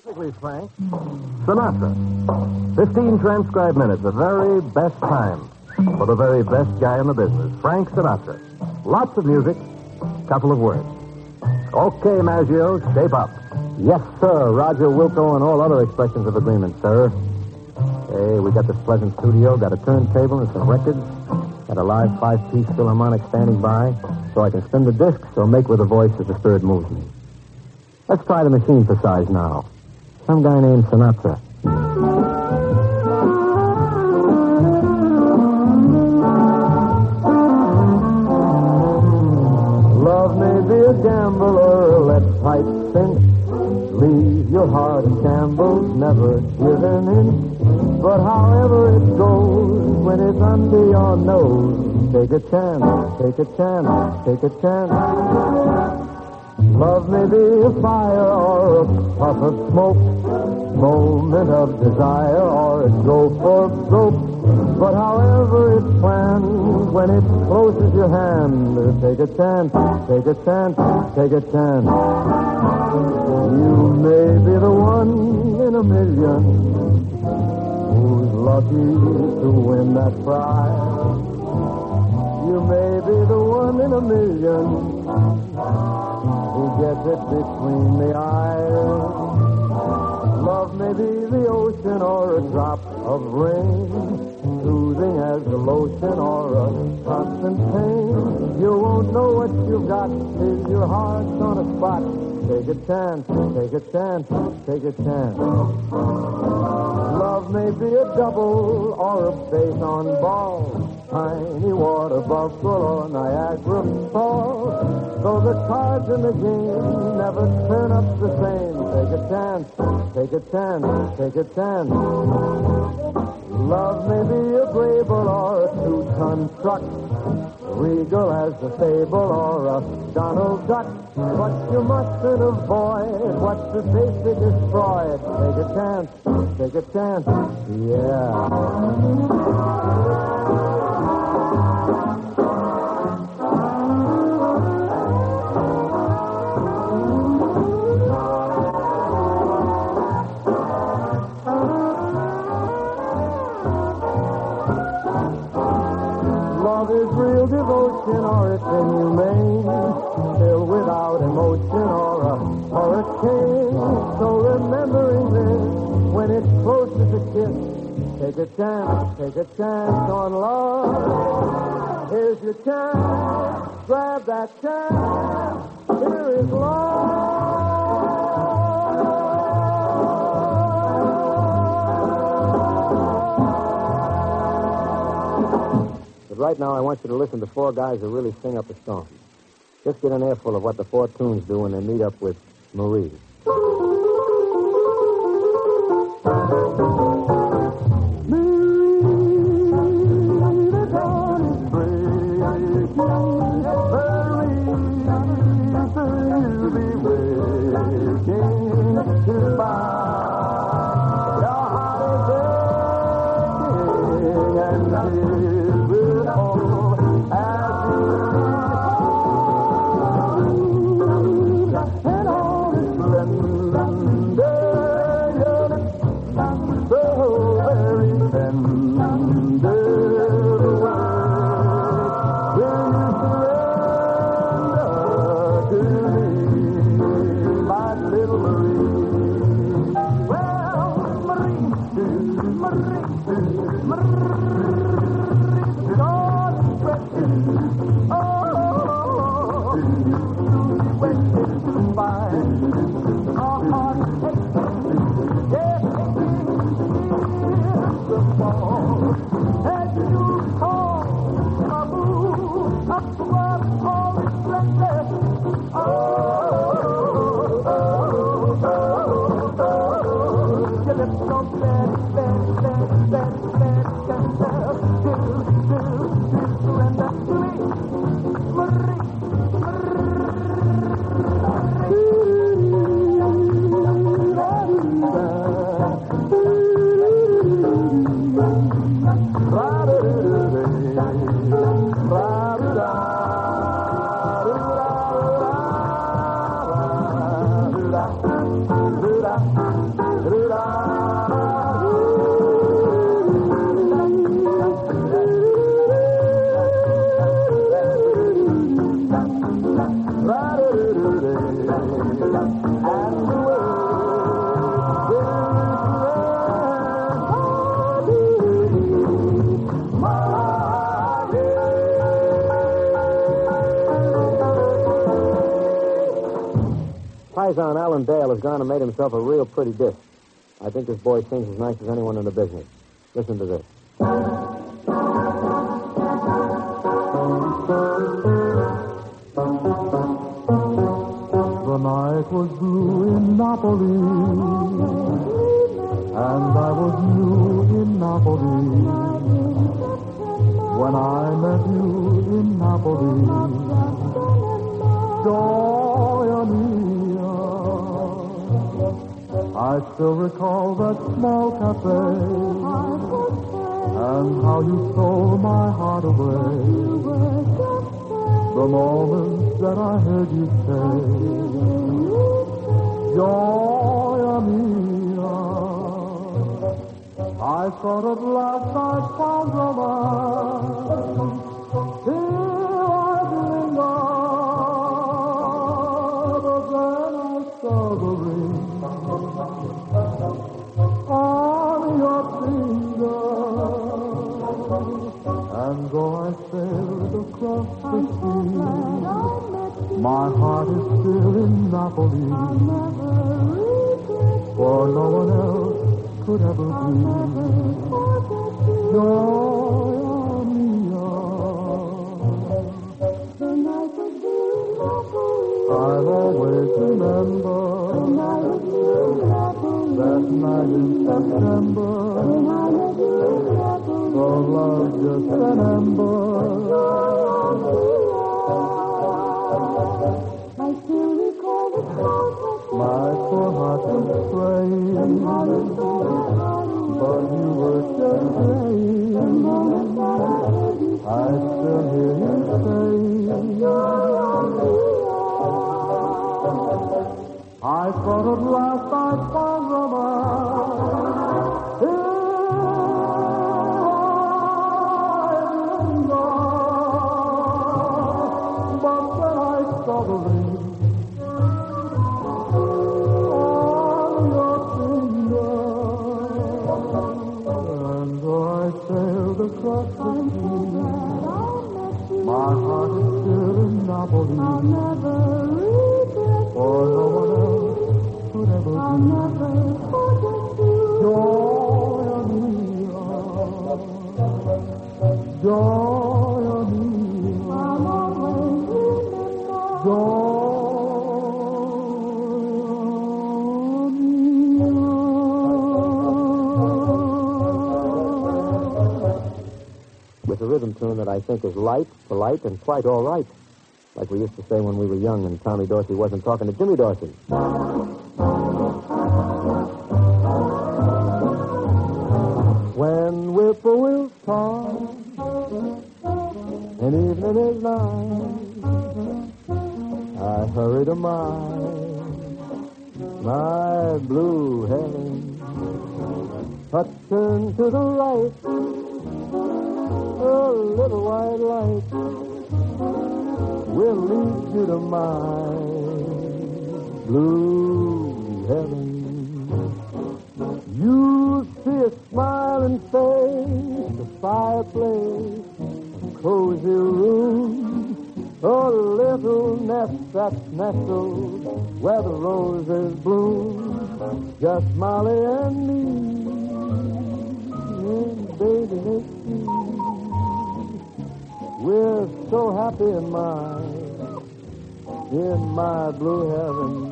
Perfectly frank, Sinatra. 15 transcribed minutes, the very best time for the very best guy in the business, Frank Sinatra. Lots of music, couple of words. Okay, Maggio, shape up. Yes, sir. Roger Wilco and all other expressions of agreement, sir. Hey, we got this pleasant studio, got a turntable and some records, got a live 5-piece Philharmonic standing by, so I can spin the discs or make with the voice as the spirit moves me. Let's try the machine for size now. Some guy named Sinatra. Love may be a gamble or a lead pipe cinch. Leave your heart in shambles, never give an inch. But however it goes, when it's under your nose, take a chance, take a chance, take a chance. Love may be a fire or a puff of smoke, moment of desire or a go for broke. But however it's planned, when it closes your hand, take a chance, take a chance, take a chance. You may be the one in a million who's lucky to win that prize. You may be the one in a million who gets it between the eyes. Love may be the ocean or a drop of rain, soothing as the lotion or a constant pain. You won't know what you've got till your heart's on a spot. Take a chance, take a chance, take a chance. Love may be a double or a base on ball, tiny water buffalo or Niagara Falls. Though the cards in the game never turn up the same, take a chance, take a chance, take a chance. Love may be a Grable or a 2-ton truck, regal as a sable or a Donald Duck. But you mustn't avoid what's the safe to destroy. Take a chance, take a chance, yeah. Real devotion or it's inhumane, still without emotion or a hurricane. So remembering this, when it's close as a kiss, take a chance on love. Here's your chance, grab that chance, here is love. Right now, I want you to listen to four guys who really sing up a song. Just get an earful of what the four tunes do when they meet up with Marie. and the world is Paisan Alan Dale has gone and made himself a real pretty disc. I think this boy sings as nice as anyone in the business. Listen to this. The night was blue in Napoli, and I was new in Napoli. When I met you in Napoli, Gioia mia, I still recall that small cafe, and how you stole my heart away. The moment that I heard you say, Gioia mia, I thought at last I'd found romance. Here I'd linger, but then I saw the ring on your finger, and though I sailed across the sea, my heart is still in Napoli, for no one else could ever be. Gioia mia, I'll always remember that night in September, the love just an ember. My poor heart was afraid, but you were just great. I still hear you say, I thought at last I'd found romance. Here I linger, but when I saw the ring on your finger, and though I sailed across the sea, my heart is still in Napoli, for no one else could ever be. Gioia mia, Gioia mia, With a rhythm tune that I think is light, polite, and quite all right. Like we used to say when we were young and Tommy Dorsey wasn't talking to Jimmy Dorsey. When whippoorwills talk and evening is night, I hurry to my blue heaven. But turn to the right, a little white light will lead you to my blue heaven. You see a smiling face, a fireplace, a cozy room, a little nest that's nestled where the roses bloom. Just Molly and me, and baby it's you. We're so happy in my blue heaven.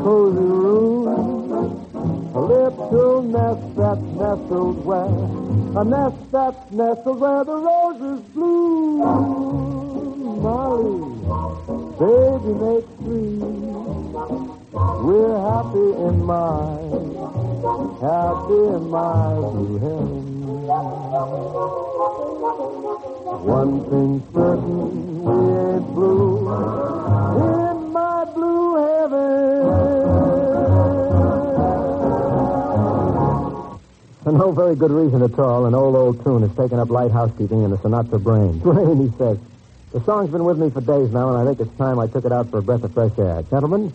cozy room, a little nest that's nestled where, a nest that's nestled where the roses bloom. Molly, baby makes three. We're happy in my blue heaven. One thing certain, we ain't blue in my blue heaven. For no very good reason at all, an old tune has taken up light housekeeping in the Sinatra brain. Brain, he says. The song's been with me for days now, and I think it's time I took it out for a breath of fresh air. Gentlemen?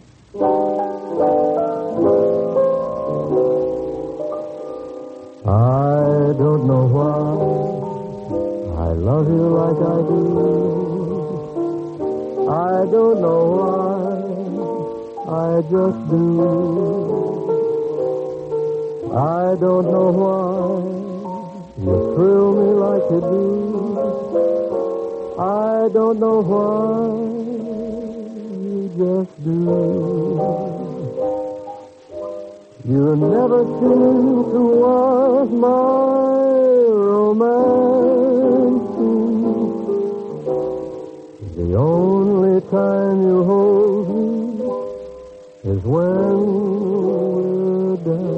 I don't know why I love you like I do. I don't know why I just do. I don't know why you thrill me like you do. I don't know why you just do. You never seem to want my romance. The only time you hold me is when we're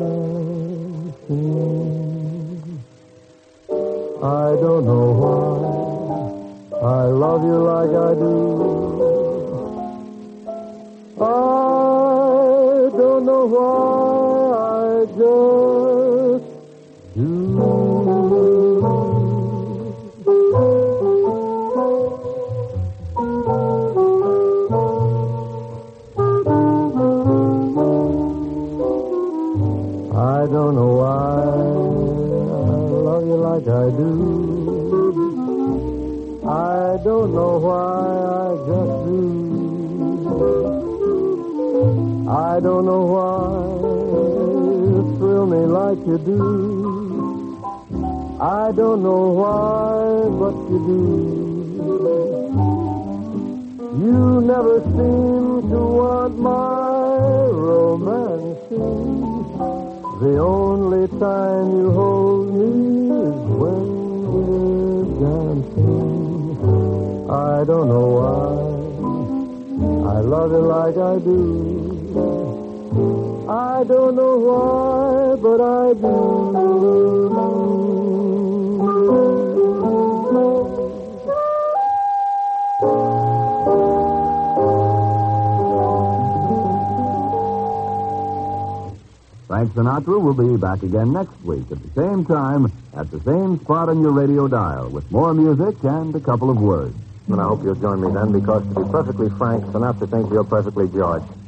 dancing. I don't know why I love you like I do. I don't know why I just do. I don't know why I love you like I do. I don't know why I just do. I don't know why you thrill me like you do. I don't know why, but you do. You never seem to want my romancing. The only time you hold me is when we're dancing. I don't know why I love you like I do. I don't know why, but I do. Frank Sinatra will be back again next week at the same time, at the same spot on your radio dial, with more music and a couple of words. And I hope you'll join me then, because to be perfectly frank, Sinatra thinks you're perfectly George.